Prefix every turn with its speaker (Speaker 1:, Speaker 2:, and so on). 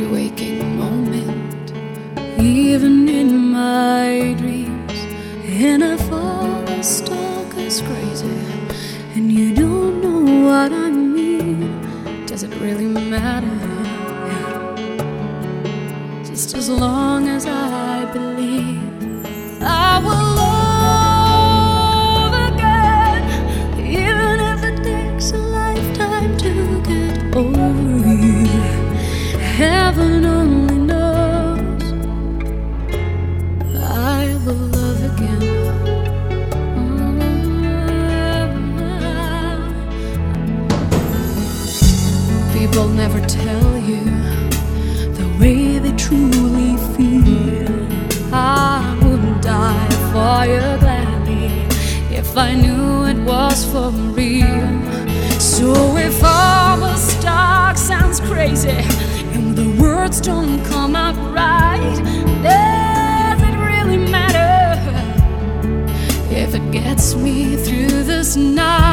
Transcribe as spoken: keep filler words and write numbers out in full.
Speaker 1: every waking moment, even in my dreams. And I fall stuck as crazy, and you don't know what I mean. Does it really matter? Just as long as I believe, I will love again, even if it takes a lifetime to get over you. Heaven only knows I will love again. People never tell you the way they truly feel. I would die for you gladly if I knew it was for real. So if all the talk sounds crazy and the words don't come out right, does it really matter if it gets me through this night?